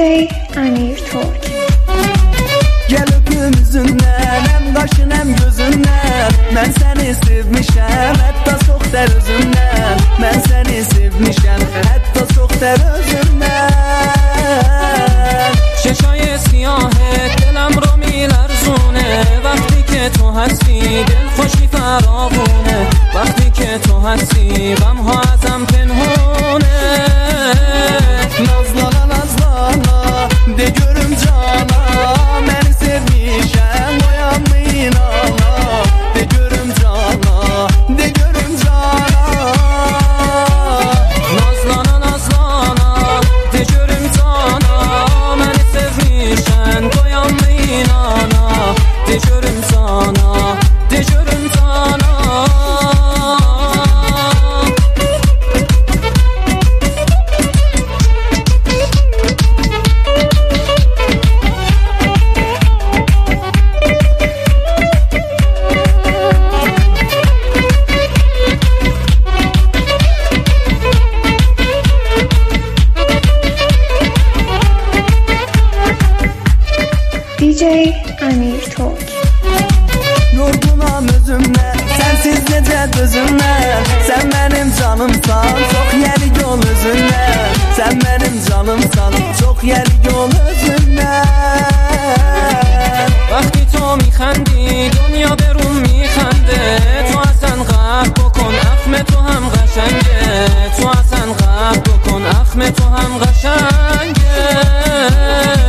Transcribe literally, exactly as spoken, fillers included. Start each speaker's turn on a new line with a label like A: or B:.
A: دی جی امیر ترک.
B: Gel öpüm üzündən, həm qaşın həm gözündən. Mən səni sevmişəm, hətta çox dər özümdən. Mən səni sevmişəm, hətta çox dər özümdən.
C: چشای سیاهت دلم رو میلرزونه وقتی که تو هستی دل خوشی فراوونه وقتی که تو هستی غم ها ازم پنهونه
B: Nazlana nazlana de görüm cana məni sevmişəm oyanma inana de görüm cana de görüm cana
C: Nazlana nazlana de görüm cana məni sevmişəm oyanma inana de görüm cana de görüm cana
A: دی جی امیر ترک.
B: Yorgunam özümdən, sənsiz necə dözümdən. Sən mənim canımsan, çox yerig ol özündən. Sən mənim canımsan, çox yerig ol özündən.
C: وقتی تو میخندی دنیا برون میخنده تو اصلا قهر بکن اخم تو هم قشنگه تو اصلا قهر بکن اخم تو هم قشنگه